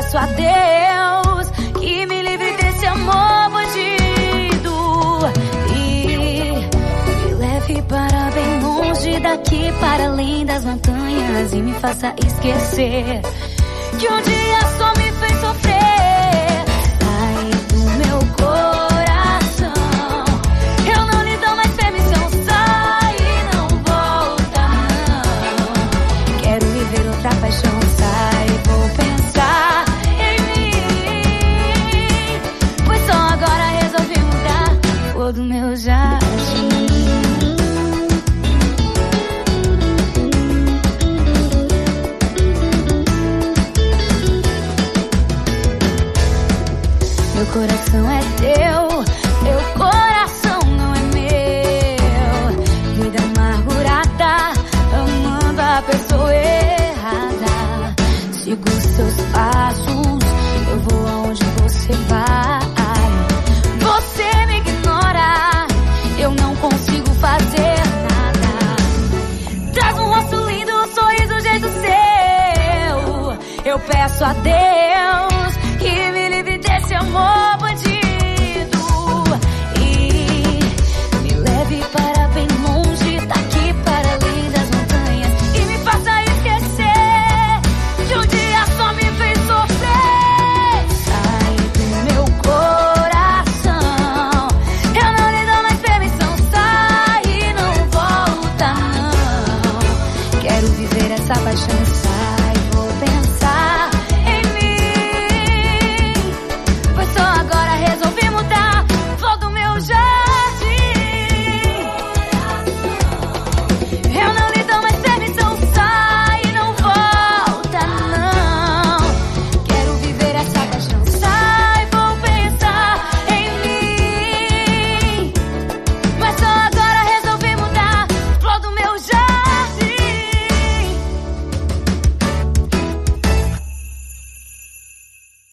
peço a Deus que me livre desse amor bandido e me leve para bem longe daqui, para além das montanhas, e me faça esquecer que um dia só me fez sofrer. Sai do meu coração, eu não lhe dou mais permissão. Sai e não volta, não. Quero viver outra paixão. Sai, vou pensar em mim, pois só agora resolvi mudar cor do meu jardim. Meu coração é teu, teu coração não é meu. Vida amargurada, amando a pessoa errada. Sigo os seus passos, eu vou aonde você vai. Você me ignora, eu não consigo fazer nada. Traz um rosto lindo, um sorriso, um jeito seu. Eu peço a Deus